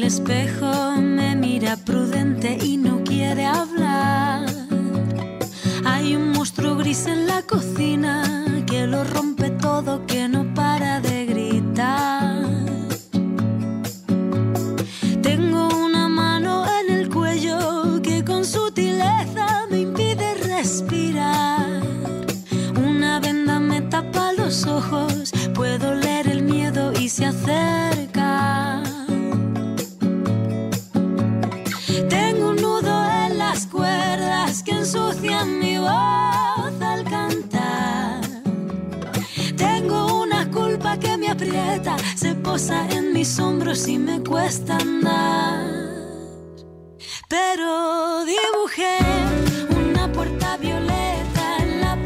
espejo me mira prudente y no quiere hablar. Hay un monstruo gris en la cocina que lo rompe todo, que no para de gritar. Tengo una mano en el cuello que con sutileza me impide respirar. Una venda me tapa los ojos, puedo leer el miedo y se acerca. Tengo un nudo en las cuerdas que ensucian mi voz al cantar. Tengo una culpa que me aprieta, se posa en mis hombros y me cuesta andar. Pero dibujé una puerta violeta en la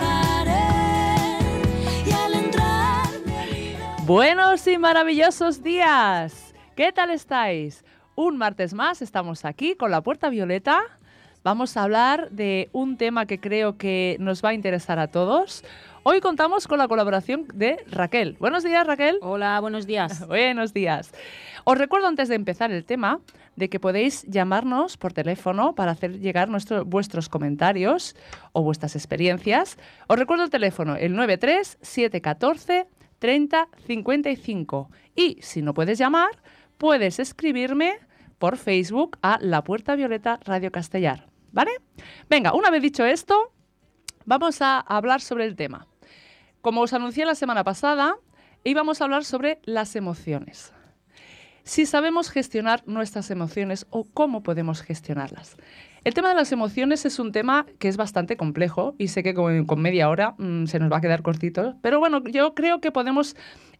pared y al entrar me mira... Buenos y maravillosos días. ¿Qué tal estáis? Un martes más estamos aquí con La Puerta Violeta. Vamos a hablar de un tema que creo que nos va a interesar a todos. Hoy contamos con la colaboración de Raquel. Buenos días, Raquel. Hola, buenos días. Buenos días. Os recuerdo antes de empezar el tema de que podéis llamarnos por teléfono para hacer llegar vuestros comentarios o vuestras experiencias. Os recuerdo el teléfono, el 93 714 30 55. Y si no puedes llamar, puedes escribirme por Facebook a La Puerta Violeta Radio Castellar, ¿vale? Venga, una vez dicho esto, vamos a hablar sobre el tema. Como os anuncié la semana pasada, íbamos a hablar sobre las emociones. Si sabemos gestionar nuestras emociones o cómo podemos gestionarlas. El tema de las emociones es un tema que es bastante complejo y sé que con media hora se nos va a quedar cortito, pero bueno, yo creo que podemos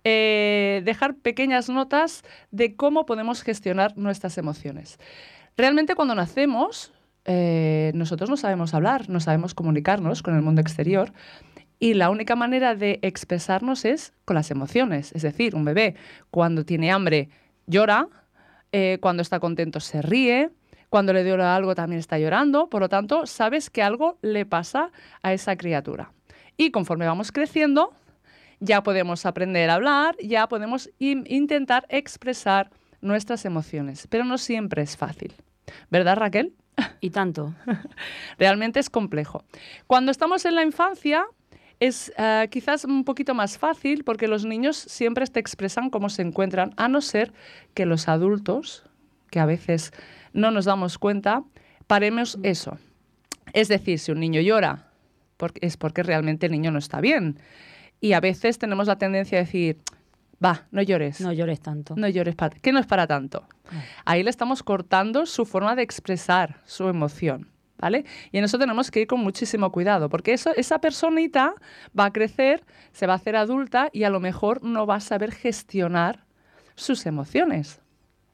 dejar pequeñas notas de cómo podemos gestionar nuestras emociones. Realmente cuando nacemos, nosotros no sabemos hablar, no sabemos comunicarnos con el mundo exterior y la única manera de expresarnos es con las emociones. Es decir, un bebé cuando tiene hambre llora, cuando está contento se ríe, cuando le duele algo también está llorando, por lo tanto, sabes que algo le pasa a esa criatura. Y conforme vamos creciendo, ya podemos aprender a hablar, ya podemos intentar expresar nuestras emociones, pero no siempre es fácil. ¿Verdad, Raquel? Y tanto. Realmente es complejo. Cuando estamos en la infancia es quizás un poquito más fácil porque los niños siempre te expresan cómo se encuentran, a no ser que los adultos, que a veces no nos damos cuenta, paremos eso. Es decir, si un niño llora, es porque realmente el niño no está bien. Y a veces tenemos la tendencia a decir, va, no llores. No llores tanto. No llores, que no es para tanto. Ahí le estamos cortando su forma de expresar su emoción, ¿vale? Y en eso tenemos que ir con muchísimo cuidado, porque esa personita va a crecer, se va a hacer adulta y a lo mejor no va a saber gestionar sus emociones.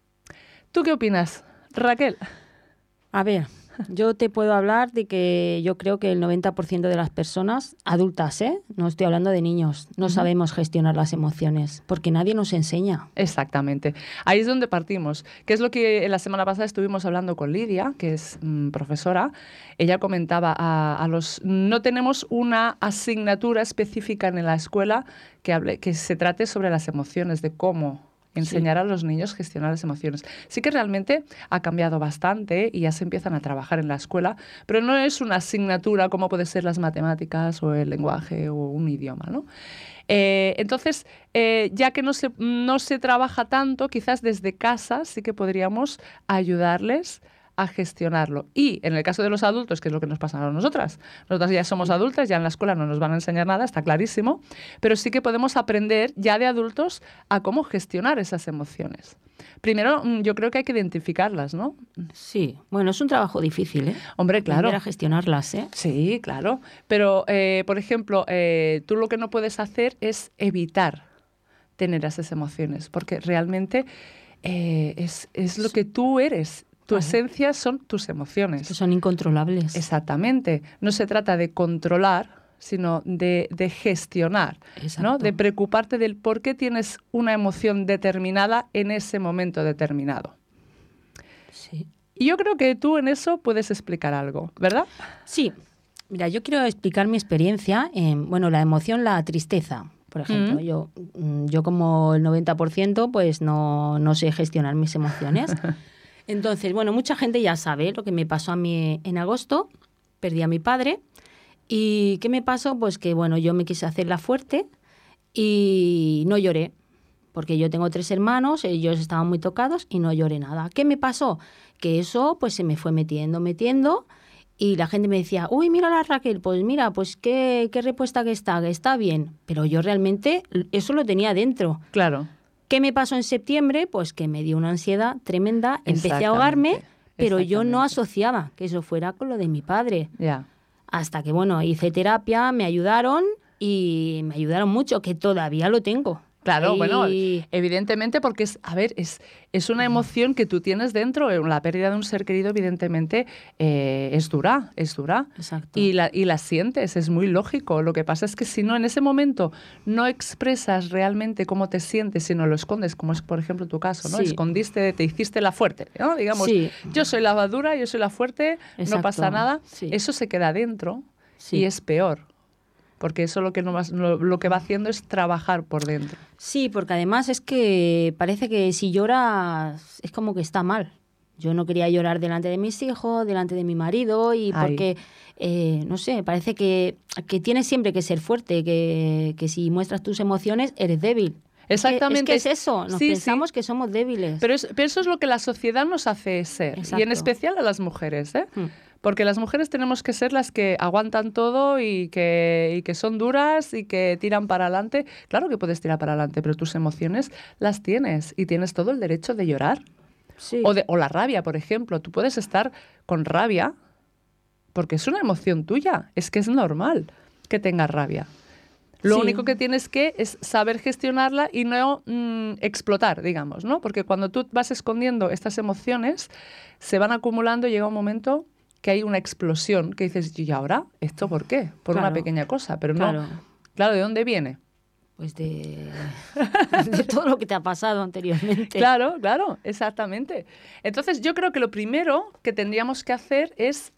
¿Tú qué opinas, Raquel? A ver, yo te puedo hablar de que yo creo que el 90% de las personas, adultas, no estoy hablando de niños, no sabemos gestionar las emociones, porque nadie nos enseña. Exactamente. Ahí es donde partimos, que es lo que la semana pasada estuvimos hablando con Lidia, que es profesora. Ella comentaba no tenemos una asignatura específica en la escuela que se trate sobre las emociones, de cómo enseñar a los niños a gestionar las emociones. Sí que realmente ha cambiado bastante y ya se empiezan a trabajar en la escuela, pero no es una asignatura como puede ser las matemáticas o el lenguaje o un idioma, ¿no? Entonces, ya que no se trabaja tanto, quizás desde casa sí que podríamos ayudarles a gestionarlo. Y en el caso de los adultos, que es lo que nos pasa a nosotras. Nosotras ya somos adultas, ya en la escuela no nos van a enseñar nada, está clarísimo, pero sí que podemos aprender ya de adultos a cómo gestionar esas emociones. Primero, yo creo que hay que identificarlas, ¿no? Sí, bueno, es un trabajo difícil, ¿eh? Hombre, claro. Aprender a gestionarlas, ¿eh? Sí, claro. Pero, por ejemplo, tú lo que no puedes hacer es evitar tener esas emociones, porque realmente es lo que tú eres. Tu esencia son tus emociones. Que son incontrolables. Exactamente. No se trata de controlar, sino de gestionar, ¿no? De preocuparte del por qué tienes una emoción determinada en ese momento determinado. Sí. Y yo creo que tú en eso puedes explicar algo, ¿verdad? Sí. Mira, yo quiero explicar mi experiencia en, la emoción, la tristeza. Por ejemplo, yo como el 90%, pues no sé gestionar mis emociones. Entonces, bueno, mucha gente ya sabe lo que me pasó a mí en agosto. Perdí a mi padre. ¿Y qué me pasó? Pues que, bueno, yo me quise hacer la fuerte y no lloré. Porque yo tengo 3 hermanos, ellos estaban muy tocados y no lloré nada. ¿Qué me pasó? Que eso pues se me fue metiendo. Y la gente me decía, uy, mira la Raquel, pues mira, pues qué respuesta que está bien. Pero yo realmente eso lo tenía dentro. Claro. ¿Qué me pasó en septiembre? Pues que me dio una ansiedad tremenda, empecé a ahogarme, pero yo no asociaba que eso fuera con lo de mi padre. Ya. Hasta que, bueno, hice terapia, me ayudaron y me ayudaron mucho, que todavía lo tengo. Claro, bueno, evidentemente porque es una emoción que tú tienes dentro. La pérdida de un ser querido, evidentemente, es dura. Exacto. Y la sientes, es muy lógico. Lo que pasa es que si no, en ese momento no expresas realmente cómo te sientes, sino lo escondes, como es, por ejemplo, tu caso, ¿no? Sí. Escondiste, te hiciste la fuerte, ¿no? Digamos, sí. Yo soy la dura, yo soy la fuerte, Exacto. no pasa nada. Sí. Eso se queda dentro Sí. y es peor. Porque eso lo que va haciendo es trabajar por dentro. Sí, porque además es que parece que si lloras es como que está mal. Yo no quería llorar delante de mis hijos, delante de mi marido, y porque, no sé, parece que tienes siempre que ser fuerte, que si muestras tus emociones eres débil. Exactamente. Es eso, nos pensamos que somos débiles. Pero eso es lo que la sociedad nos hace ser, Exacto. y en especial a las mujeres, ¿eh? Porque las mujeres tenemos que ser las que aguantan todo y que son duras y que tiran para adelante. Claro que puedes tirar para adelante, pero tus emociones las tienes y tienes todo el derecho de llorar. Sí. O la rabia, por ejemplo. Tú puedes estar con rabia porque es una emoción tuya. Es que es normal que tengas rabia. Lo único que tienes que es saber gestionarla y no explotar, digamos, ¿no? Porque cuando tú vas escondiendo estas emociones, se van acumulando y llega un momento que hay una explosión que dices, ¿y ahora? ¿Esto por qué? Por una pequeña cosa, pero no. Claro, ¿de dónde viene? Pues de todo lo que te ha pasado anteriormente. Claro, exactamente. Entonces, yo creo que lo primero que tendríamos que hacer es,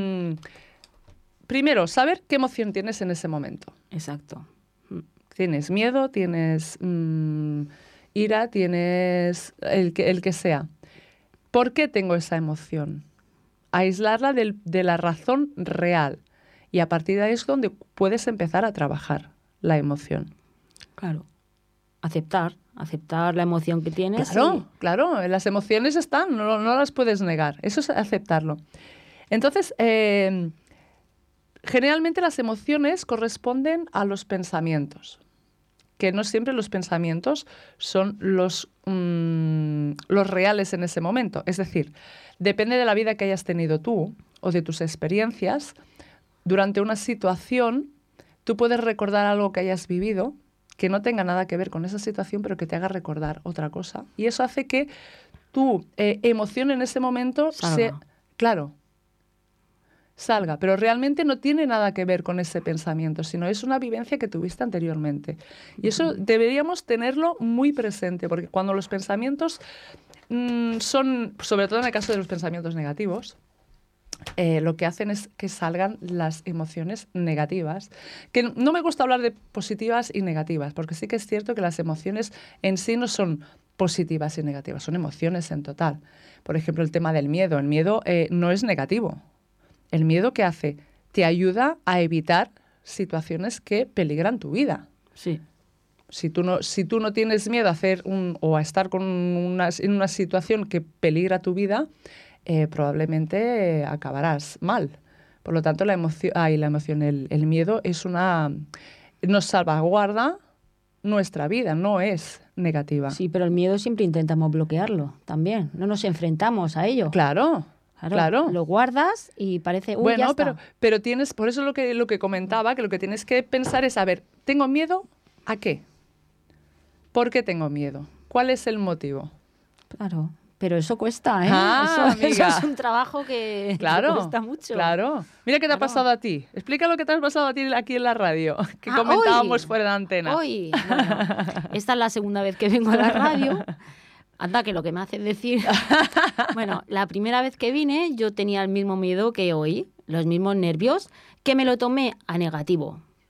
primero, saber qué emoción tienes en ese momento. Exacto. Tienes miedo, tienes ira, tienes el que sea. ¿Por qué tengo esa emoción? Aislarla de la razón real. Y a partir de ahí es donde puedes empezar a trabajar la emoción. Claro. Aceptar la emoción que tienes. Claro. Las emociones están, no las puedes negar. Eso es aceptarlo. Entonces, generalmente las emociones corresponden a los pensamientos. Que no siempre los pensamientos son los reales en ese momento. Es decir, depende de la vida que hayas tenido tú o de tus experiencias. Durante una situación, tú puedes recordar algo que hayas vivido que no tenga nada que ver con esa situación, pero que te haga recordar otra cosa. Y eso hace que tu emoción en ese momento salga, pero realmente no tiene nada que ver con ese pensamiento, sino es una vivencia que tuviste anteriormente. Y eso deberíamos tenerlo muy presente, porque cuando los pensamientos son, sobre todo en el caso de los pensamientos negativos, lo que hacen es que salgan las emociones negativas. Que no me gusta hablar de positivas y negativas, porque sí que es cierto que las emociones en sí no son positivas y negativas, son emociones en total. Por ejemplo, el tema del miedo. El miedo no es negativo. El miedo, ¿qué hace? Te ayuda a evitar situaciones que peligran tu vida. Sí. Si tú no tienes miedo a hacer o a estar en una situación que peligra tu vida, probablemente acabarás mal. Por lo tanto, el miedo nos salvaguarda nuestra vida, no es negativa. Sí, pero el miedo siempre intentamos bloquearlo también. No nos enfrentamos a ello. Claro. Lo guardas y parece, bueno, ya está. pero tienes, por eso lo que comentaba, que lo que tienes que pensar es, a ver, ¿tengo miedo a qué? ¿Por qué tengo miedo? ¿Cuál es el motivo? Claro, pero eso cuesta, ¿eh? Eso es un trabajo que cuesta mucho. Claro. Mira qué te ha pasado a ti. Explica lo que te ha pasado a ti aquí en la radio, que comentábamos fuera de antena. Hoy, bueno, esta es la segunda vez que vengo a la radio. Anda, que lo que me hace decir... Bueno, la primera vez que vine yo tenía el mismo miedo que hoy, los mismos nervios, que me lo tomé a negativo.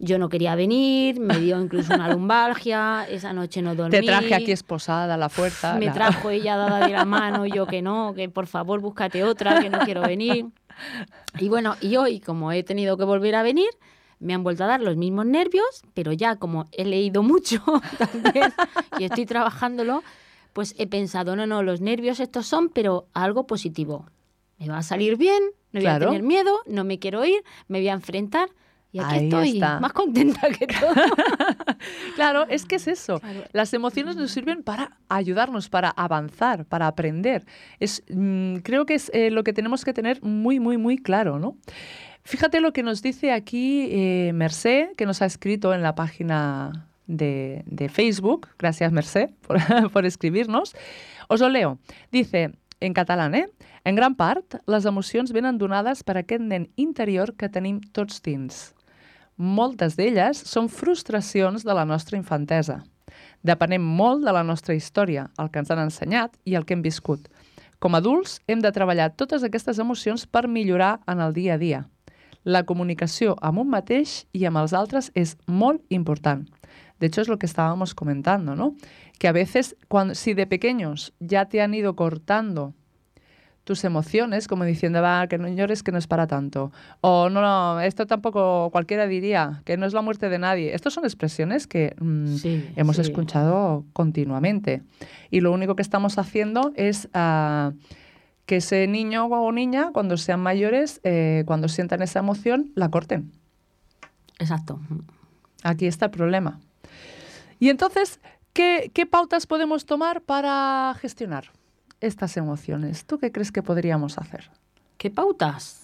Yo no quería venir, me dio incluso una lumbalgia, esa noche no dormí. Te traje aquí esposada a la fuerza. Me trajo ella dada de la mano, yo que no, que por favor búscate otra, que no quiero venir. Y bueno, y hoy, como he tenido que volver a venir, me han vuelto a dar los mismos nervios, pero ya como he leído mucho también y estoy trabajándolo, pues he pensado, no, los nervios estos son, pero algo positivo. Me va a salir bien, no voy a tener miedo, no me quiero ir, me voy a enfrentar. Y aquí Ahí estoy, está. más contenta que todo. Claro, es que es eso. Claro. Las emociones nos sirven para ayudarnos, para avanzar, para aprender. Creo que es lo que tenemos que tener muy, muy, muy claro, ¿no? Fíjate lo que nos dice aquí Mercé, que nos ha escrito en la página de Facebook. Gracias, Mercé, por escribirnos. Os lo leo. Dice, en català, en gran part, les emocions venen donades per aquest nen interior que tenim tots dins. Moltes d'elles són frustracions de la nostra infantesa. Depenem molt de la nostra història, el que ens han ensenyat i el que hem viscut. Com a adults, hem de treballar totes aquestes emocions per millorar en el dia a dia. La comunicació amb un mateix i amb els altres és molt important. De hecho, es lo que estábamos comentando, ¿no? Que a veces, si de pequeños ya te han ido cortando tus emociones, como diciendo, va, que no llores, que no es para tanto. O no, esto tampoco cualquiera diría, que no es la muerte de nadie. Estas son expresiones que hemos escuchado continuamente. Y lo único que estamos haciendo es que ese niño o niña, cuando sean mayores, cuando sientan esa emoción, la corten. Exacto. Aquí está el problema. Y entonces, ¿qué pautas podemos tomar para gestionar estas emociones? ¿Tú qué crees que podríamos hacer? ¿Qué pautas?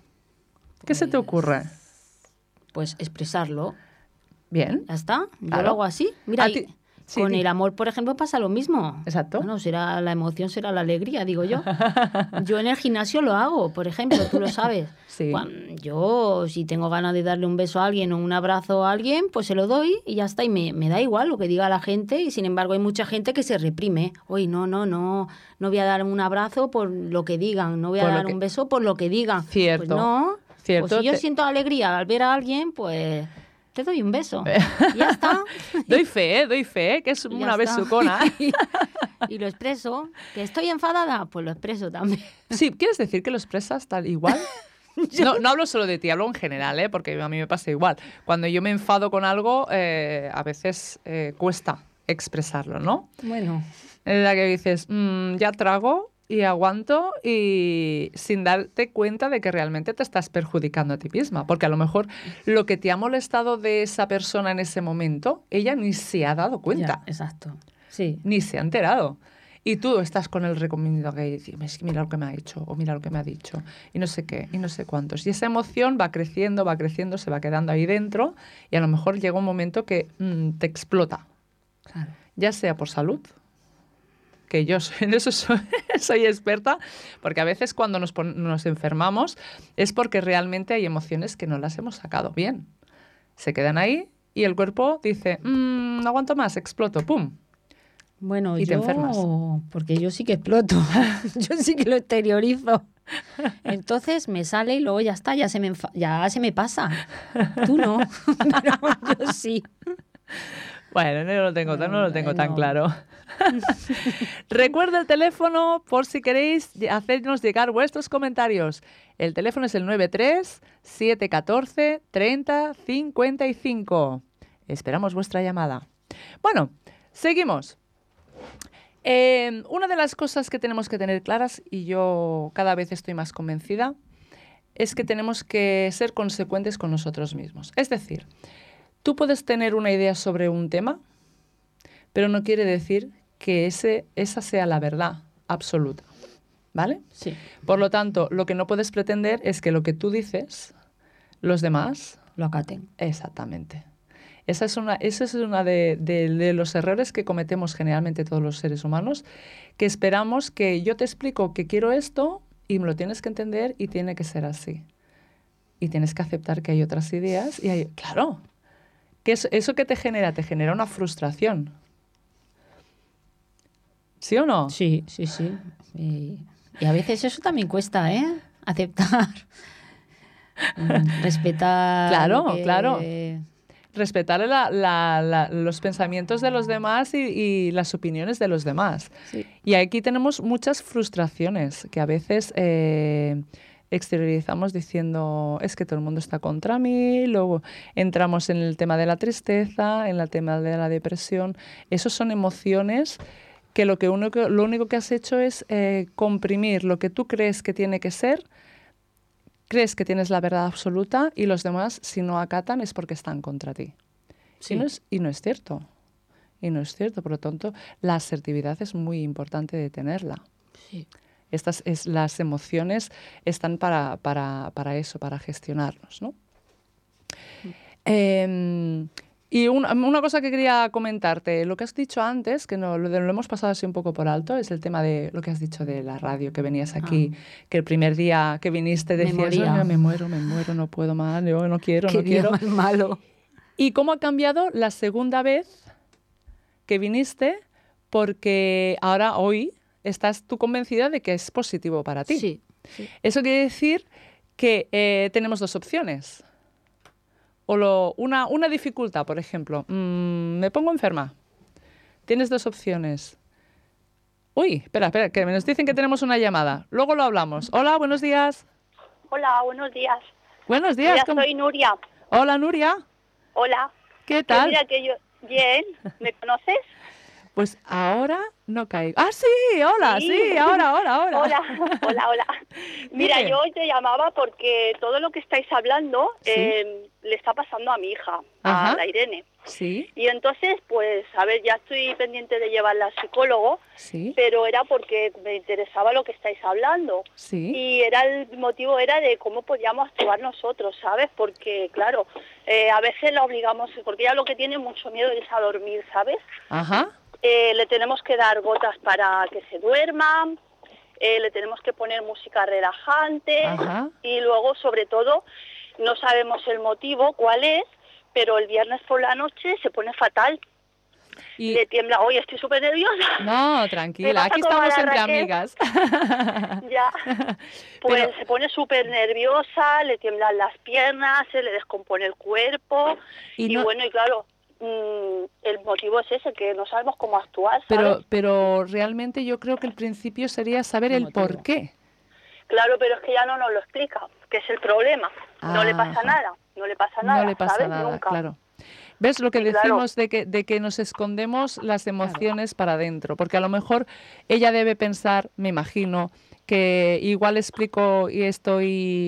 ¿Qué se te ocurre? Pues expresarlo. Bien. ¿Ya está? Yo Claro. lo hago así. Mira, Sí, con el amor, por ejemplo, pasa lo mismo. Exacto. Bueno, será la emoción, será la alegría, digo yo. Yo en el gimnasio lo hago, por ejemplo, tú lo sabes. Sí. Yo, si tengo ganas de darle un beso a alguien o un abrazo a alguien, pues se lo doy y ya está. Y me da igual lo que diga la gente. Y sin embargo, hay mucha gente que se reprime. Oye, no voy a dar un abrazo por lo que digan. No voy a dar un beso por lo que digan. Cierto. Pues no. Cierto. Pues si yo siento alegría al ver a alguien, pues te doy un beso. Y ya está. Doy fe, que es una besucona. Y lo expreso. ¿Que estoy enfadada? Pues lo expreso también. Sí, ¿quieres decir que lo expresas tal igual? No hablo solo de ti, hablo en general, porque a mí me pasa igual. Cuando yo me enfado con algo, a veces cuesta expresarlo, ¿no? Bueno. Es la que dices, ya trago y aguanto y sin darte cuenta de que realmente te estás perjudicando a ti misma. Porque a lo mejor lo que te ha molestado de esa persona en ese momento, ella ni se ha dado cuenta. Ya, exacto. Sí. Ni se ha enterado. Y tú estás con el recomiendo que dices, es que mira lo que me ha hecho, o mira lo que me ha dicho, y no sé qué, y no sé cuántos. Y esa emoción va creciendo, se va quedando ahí dentro, y a lo mejor llega un momento que te explota. Claro. Ya sea por salud, que yo en eso soy experta, porque a veces cuando nos enfermamos es porque realmente hay emociones que no las hemos sacado bien. Se quedan ahí y el cuerpo dice, no aguanto más, exploto, ¡pum! Bueno, Y te enfermas. Porque yo sí que exploto, yo sí que lo exteriorizo. Entonces me sale y luego ya está, ya se me pasa. Tú no, pero yo sí. Bueno, no lo tengo tan claro. Recuerda el teléfono por si queréis hacernos llegar vuestros comentarios. El teléfono es el 93-714-30-55. Esperamos vuestra llamada. Bueno, seguimos. Una de las cosas que tenemos que tener claras, y yo cada vez estoy más convencida, es que tenemos que ser consecuentes con nosotros mismos. Es decir, tú puedes tener una idea sobre un tema, pero no quiere decir que esa sea la verdad absoluta, ¿vale? Sí. Por lo tanto, lo que no puedes pretender es que lo que tú dices, los demás Lo acaten. Exactamente. Esa es una de los errores que cometemos generalmente todos los seres humanos, que esperamos que yo te explico que quiero esto y me lo tienes que entender y tiene que ser así. Y tienes que aceptar que hay otras ideas y hay... Claro, que eso que te genera una frustración. ¿Sí o no? Sí. Y a veces eso también cuesta, Aceptar. Respetar. Claro. respetar los pensamientos de los demás y las opiniones de los demás. Sí. Y aquí tenemos muchas frustraciones que a veces exteriorizamos diciendo es que todo el mundo está contra mí, luego entramos en el tema de la tristeza, en el tema de la depresión. Esos son emociones que lo único que has hecho es comprimir lo que tú crees que tiene que ser, crees que tienes la verdad absoluta y los demás, si no acatan, es porque están contra ti. Sí. Y no es cierto. Y no es cierto. Por lo tanto, la asertividad es muy importante de tenerla. Sí. Las emociones están para eso, para gestionarnos, ¿no? Y una cosa que quería comentarte, lo que has dicho antes, que lo hemos pasado así un poco por alto, es el tema de lo que has dicho de la radio, que venías aquí, que el primer día que viniste decías, "Ay, me muero, no puedo más, yo no quiero, Qué no día quiero". más malo. ¿Y cómo ha cambiado la segunda vez que viniste? Porque hoy, estás tú convencida de que es positivo para ti. Sí, sí. Eso quiere decir que tenemos dos opciones. Una dificultad, por ejemplo. Me pongo enferma. Tienes dos opciones. Uy, espera, que nos dicen que tenemos una llamada. Luego lo hablamos. Hola, buenos días. Hola, buenos días. Buenos días. Mira, soy Nuria. Hola, Nuria. Hola. ¿Qué tal? Mira que yo... Bien, ¿me conoces? Pues ahora no caigo. ¡Ah, sí! ¡Hola! Sí, ahora. Hola. Mira, Dime. yo hoy te llamaba porque todo lo que estáis hablando Sí. le está pasando a mi hija, Ajá. a la Irene. Sí, Y entonces, pues, a ver, ya estoy pendiente de llevarla al psicólogo, sí, pero era porque me interesaba lo que estáis hablando. sí. Y el motivo era de cómo podíamos actuar nosotros, ¿sabes? Porque, claro, a veces la obligamos, porque ella lo que tiene mucho miedo es a dormir, ¿sabes? Ajá. Le tenemos que dar gotas para que se duerma, le tenemos que poner música relajante. Ajá. Y luego, sobre todo, no sabemos el motivo, cuál es, pero el viernes por la noche se pone fatal. Y... Le tiembla, hoy estoy súper nerviosa. No, Me tranquila, pasa aquí como a estamos la entre Raquel. amigas. Ya, pues Pero- se pone súper nerviosa, le tiemblan las piernas, se le descompone el cuerpo Y y, no- bueno, y claro, el motivo es ese, que no sabemos cómo actuar, ¿sabes? pero realmente yo creo que el principio sería saber el motivo. por qué. Claro, pero es que ya no nos lo explica, que es el problema. No le pasa Ajá. nada, no le pasa nada, No le pasa ¿sabes? nada, Nunca. claro. ¿Ves lo que Sí, claro. decimos de que nos escondemos las emociones para adentro? Porque a lo mejor ella debe pensar, me imagino, que igual explico y esto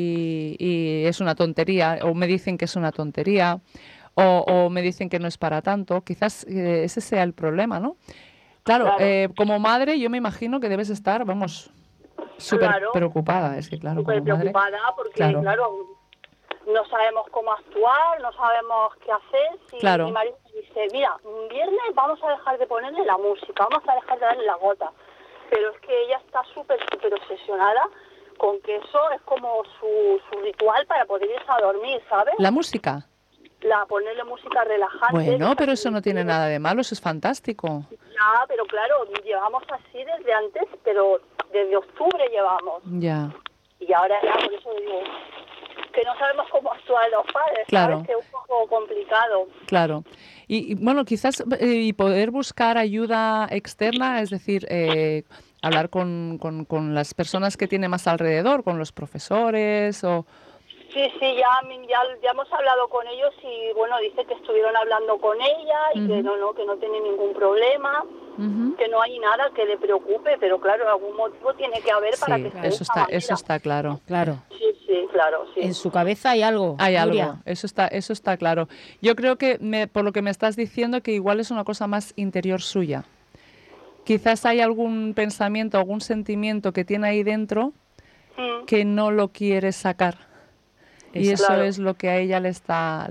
y es una tontería, o me dicen que es una tontería, o me dicen que no es para tanto. Quizás ese sea el problema, ¿no? Claro, Claro. como madre yo me imagino que debes estar, vamos, súper Claro. preocupada. Es que claro, Súper como madre... preocupada porque, claro. claro, no sabemos cómo actuar, no sabemos qué hacer. Si Claro. mi marido me dice, mira, viernes vamos a dejar de ponerle la música, vamos a dejar de darle la gota. Pero es que ella está súper obsesionada con que eso es como su ritual para poder irse a dormir, ¿sabes? La música. Ponerle música relajante. Bueno, pero dejar eso no tiene nada de malo, eso es fantástico. Ya, pero claro, llevamos así desde antes, pero desde octubre llevamos. Ya. Y ahora ya, por eso digo, que no sabemos cómo actuar los padres, Claro. ¿sabes? Que es un poco complicado. Claro. Y bueno, quizás y poder buscar ayuda externa, es decir, hablar con las personas que tiene más alrededor, con los profesores o... Sí, ya hemos hablado con ellos y, bueno, dice que estuvieron hablando con ella y que no tiene ningún problema, Ujú. que no hay nada que le preocupe, pero claro, algún motivo tiene que haber para Sí, que esté de eso esa está, manera. eso está claro. Claro. Sí, claro, sí. En su cabeza hay algo. Hay Nuria. algo, eso está claro. Yo creo que por lo que me estás diciendo que igual es una cosa más interior suya. Quizás hay algún pensamiento, algún sentimiento que tiene ahí dentro Mm. que no lo quiere sacar. Y eso Claro. es lo que a ella le está...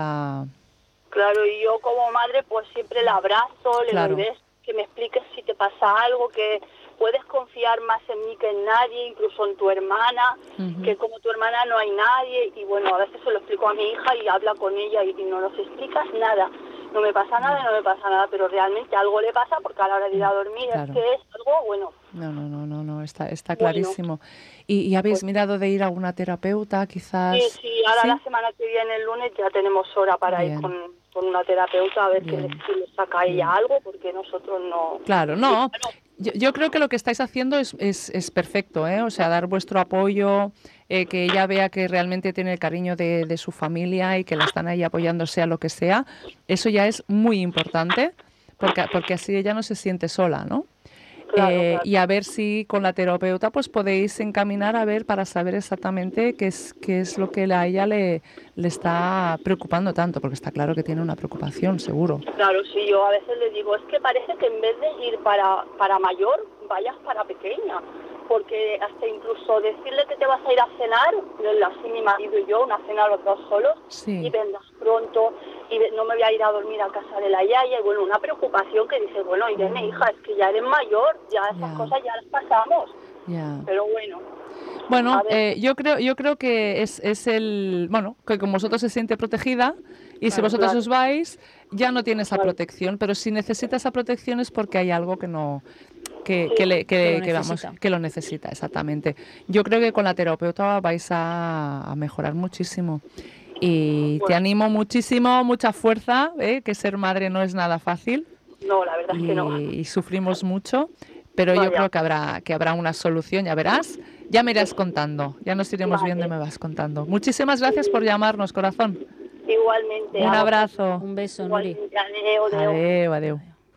Claro, y yo como madre pues siempre la abrazo, le Claro. doy besos, que me expliques si te pasa algo, que puedes confiar más en mí que en nadie, incluso en tu hermana, Ujú. que como tu hermana no hay nadie, y bueno, a veces se lo explico a mi hija y habla con ella y no nos explicas nada. No me pasa nada, pero realmente algo le pasa porque a la hora de ir a dormir Claro. es que es algo, bueno, No, está Bueno. clarísimo. ¿Y habéis mirado de ir a alguna terapeuta, quizás? sí, ahora ¿Sí? la semana que viene, el lunes, ya tenemos hora para Bien. ir con con una terapeuta a ver Bien. si le saca a ella algo, porque nosotros no... Claro, no. Yo creo que lo que estáis haciendo es perfecto, ¿eh? O sea, dar vuestro apoyo, que ella vea que realmente tiene el cariño de su familia y que la están ahí apoyando sea lo que sea. Eso ya es muy importante, porque así ella no se siente sola, ¿no? Claro. Y a ver si con la terapeuta pues podéis encaminar a ver para saber exactamente qué es lo que a ella le está preocupando tanto, porque está claro que tiene una preocupación, seguro. Claro, sí, yo a veces le digo, es que parece que en vez de ir para mayor, vayas para pequeña, porque hasta incluso decirle que te vas a ir a cenar, así mi marido y yo, una cena los dos solos, Sí. y vendrás pronto, y no me voy a ir a dormir a casa de la yaya, y bueno, una preocupación que dice, bueno, Irene, hija, es que ya eres mayor, ya esas Ya. cosas ya las pasamos, Ya. pero bueno. Bueno, A ver. yo creo que es el, bueno, que como vosotros se siente protegida y si Claro, vosotros claro. os vais ya no tiene esa Claro. protección, pero si necesita esa protección es porque hay algo que no que Que lo vamos, necesita. que lo necesita, exactamente. Yo creo que con la terapeuta vais a mejorar muchísimo. Y te Bueno. animo muchísimo, mucha fuerza, que ser madre no es nada fácil No, la verdad es que no. y sufrimos mucho, pero yo Vaya. creo que habrá una solución, ya verás. Ya me irás contando, ya nos iremos Vale. viendo y me vas contando. Muchísimas gracias por llamarnos, corazón. Igualmente. Un abrazo. Un beso, Nuri. Igualmente, adeu, adeu. Adeu, adeu.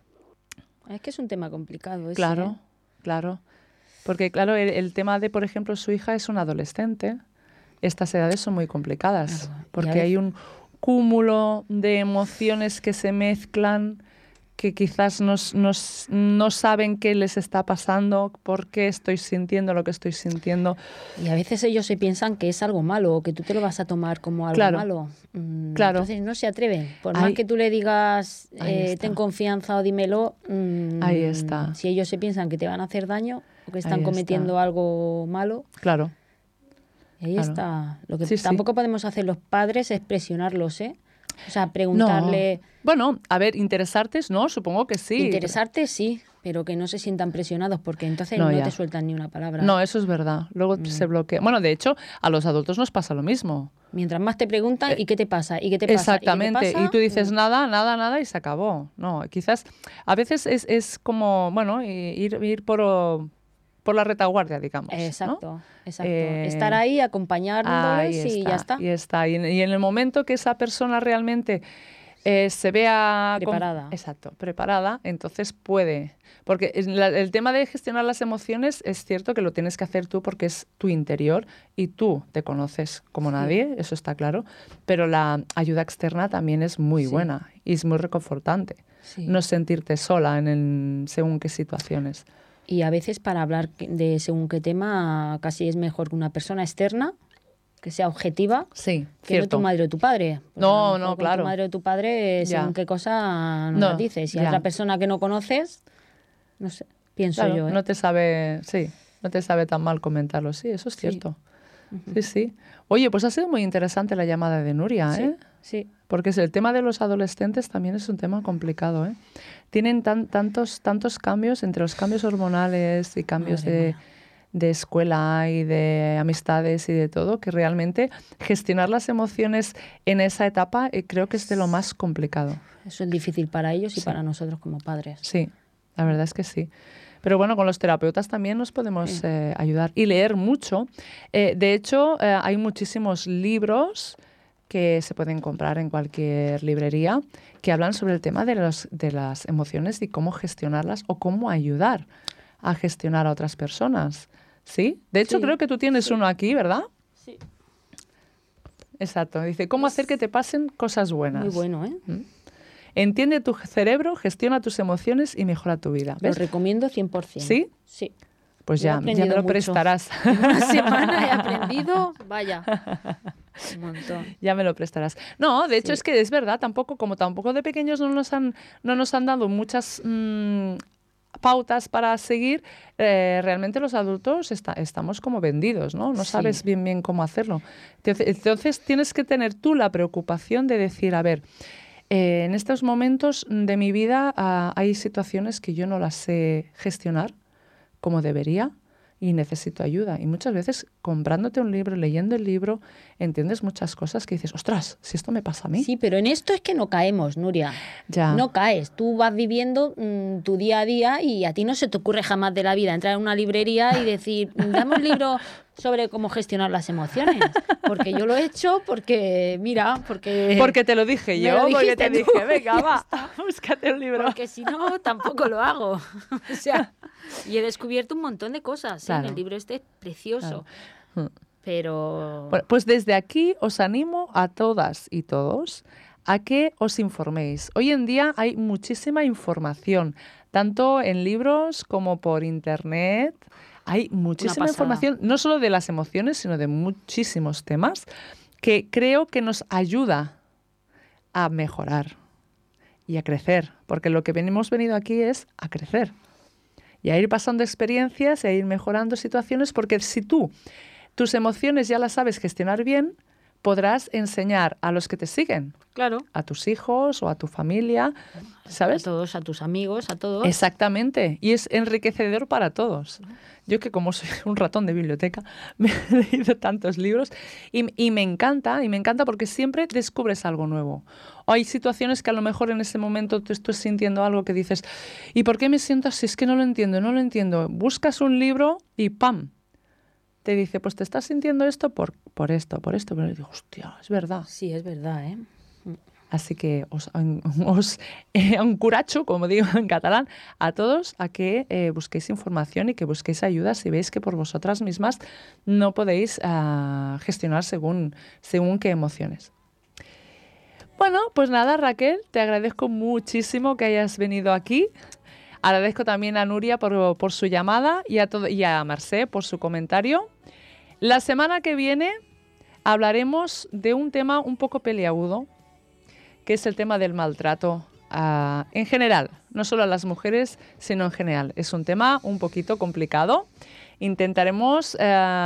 Es que es un tema complicado ese, Claro, ¿eh? claro. Porque claro, el tema de, por ejemplo, su hija es una adolescente. Estas edades son muy complicadas, Claro, y a porque veces- hay un cúmulo de emociones que se mezclan, que quizás no saben qué les está pasando, por qué estoy sintiendo lo que estoy sintiendo. Y a veces ellos se piensan que es algo malo o que tú te lo vas a tomar como algo Claro. malo. Claro. Entonces no se atreven. Por Ahí- más que tú le digas, Ahí está. ten confianza o dímelo, Ahí está. si ellos se piensan que te van a hacer daño o que están Ahí cometiendo está. algo malo, Claro, ahí Claro. está. Lo que Sí, sí. tampoco podemos hacer los padres es presionarlos, ¿eh? O sea, preguntarle, no. Bueno, a ver, interesarte, no, supongo que sí. interesarte sí, pero que no se sientan presionados porque entonces No, no, ya. te sueltan ni una palabra. No, eso es verdad. Luego se bloquea. Bueno, de hecho, a los adultos nos pasa lo mismo. Mientras más te preguntan, ¿y qué te pasa? ¿Y qué te pasa? Exactamente. ¿Y qué te pasa? Y tú dices nada, nada, nada y se acabó. No, quizás a veces es como, bueno, ir por la retaguardia, digamos. ¿no? Exacto, exacto. Eh, Estar ahí acompañándoles y ya está. Y está. Y en el momento que esa persona realmente se vea Preparada. Exacto, preparada, entonces puede. Porque el tema de gestionar las emociones es cierto que lo tienes que hacer tú porque es tu interior y tú te conoces como nadie, eso está claro. Pero la ayuda externa también es muy Sí. buena y es muy reconfortante. Sí. No sentirte sola según qué situaciones. Y a veces para hablar de según qué tema casi es mejor que una persona externa que sea objetiva Sí, que no cierto. tu madre o tu padre. Porque No, a lo mejor no, con claro. Tu madre o tu padre, Ya. según qué cosa no No, las dices. Y ya. a otra persona que no conoces, no sé, pienso Claro, yo. ¿eh? no te sabe tan mal comentarlo. Sí, eso es Sí. cierto. Sí, sí. Oye, pues ha sido muy interesante la llamada de Nuria, Sí, ¿eh? sí. Porque el tema de los adolescentes también es un tema complicado, ¿eh? Tienen tantos cambios entre los cambios hormonales y cambios Madre mía. de escuela y de amistades y de todo, que realmente gestionar las emociones en esa etapa creo que es de lo más complicado. Eso es difícil para ellos y Sí. para nosotros como padres. Sí, la verdad es que sí. Pero bueno, con los terapeutas también nos podemos ayudar y leer mucho. De hecho, hay muchísimos libros que se pueden comprar en cualquier librería que hablan sobre el tema de las emociones y cómo gestionarlas o cómo ayudar a gestionar a otras personas. ¿Sí? De hecho, Sí, creo que tú tienes uno aquí, ¿verdad? Sí. Exacto. Dice, ¿cómo hacer que te pasen cosas buenas? Muy bueno, ¿eh? Entiende tu cerebro, gestiona tus emociones y mejora tu vida. Lo ¿Ves? recomiendo 100%. ¿Sí? Sí. Pues Yo he ya me aprendido lo mucho. prestarás. En una semana he aprendido, vaya, un montón. Ya me lo prestarás. No, de hecho Sí. es que es verdad, tampoco de pequeños no nos han dado muchas pautas para seguir, realmente los adultos estamos como vendidos, ¿no? No Sí. sabes bien cómo hacerlo. Entonces tienes que tener tú la preocupación de decir, a ver, en estos momentos de mi vida hay situaciones que yo no las sé gestionar como debería y necesito ayuda. Y muchas veces comprándote un libro, leyendo el libro, entiendes muchas cosas que dices, ostras, si esto me pasa a mí. Sí, pero en esto es que no caemos, Nuria. Ya. No caes. Tú vas viviendo tu día a día y a ti no se te ocurre jamás de la vida entrar en una librería y decir, dame un libro sobre cómo gestionar las emociones. Porque yo lo he hecho, porque, mira, porque... Porque te lo dije me yo, lo porque te dijiste tú, dije, venga, ya va, está. búscate un libro. Porque si no, tampoco lo hago. O sea, y he descubierto un montón de cosas. ¿sí? Claro. El libro este es precioso. Claro. Pero... Bueno, pues desde aquí os animo a todas y todos a que os informéis. Hoy en día hay muchísima información, tanto en libros como por internet. Hay muchísima información, no solo de las emociones, sino de muchísimos temas que creo que nos ayuda a mejorar y a crecer, porque lo que hemos venido aquí es a crecer y a ir pasando experiencias y a ir mejorando situaciones, porque si tú tus emociones ya las sabes gestionar bien, podrás enseñar a los que te siguen, Claro. a tus hijos o a tu familia, ¿sabes? A todos, a tus amigos, a todos. Exactamente, y es enriquecedor para todos. Yo que como soy un ratón de biblioteca, me he leído tantos libros y me encanta porque siempre descubres algo nuevo. O hay situaciones que a lo mejor en ese momento te estás sintiendo algo que dices, ¿y por qué me siento así? Es que no lo entiendo. Buscas un libro y ¡pam! Te dice, pues te estás sintiendo esto por esto. Pero yo digo, hostia, es verdad. Sí, es verdad, ¿eh? Así que os encorajo, como digo en catalán, a todos a que busquéis información y que busquéis ayuda si veis que por vosotras mismas no podéis gestionar según qué emociones. Bueno, pues nada, Raquel, te agradezco muchísimo que hayas venido aquí. Agradezco también a Nuria por su llamada y a Mercè por su comentario. La semana que viene hablaremos de un tema un poco peliagudo, que es el tema del maltrato en general, no solo a las mujeres, sino en general. Es un tema un poquito complicado. Intentaremos,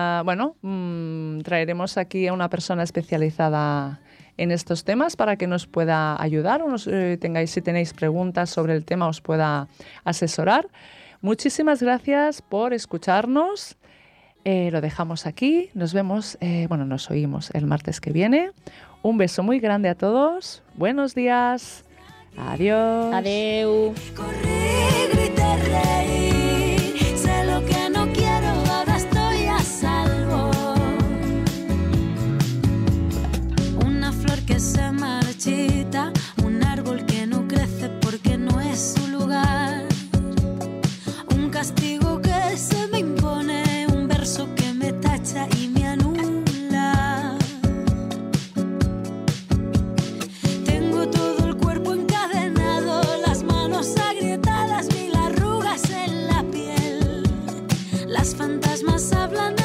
traeremos aquí a una persona especializada en estos temas para que nos pueda ayudar o si tenéis preguntas sobre el tema os pueda asesorar. Muchísimas gracias por escucharnos. Lo dejamos aquí. Nos vemos, nos oímos el martes que viene. Un beso muy grande a todos. Buenos días. Adiós. Adeu. Corrí, grité, reí, sé lo que no quiero, ahora estoy a salvo. Una flor que se marchita, un árbol que no crece porque no es su lugar. Un castigo que se me impone, un verso que me tacha y me anula. Tengo todo el cuerpo encadenado, las manos agrietadas, mil arrugas en la piel. Las fantasmas hablan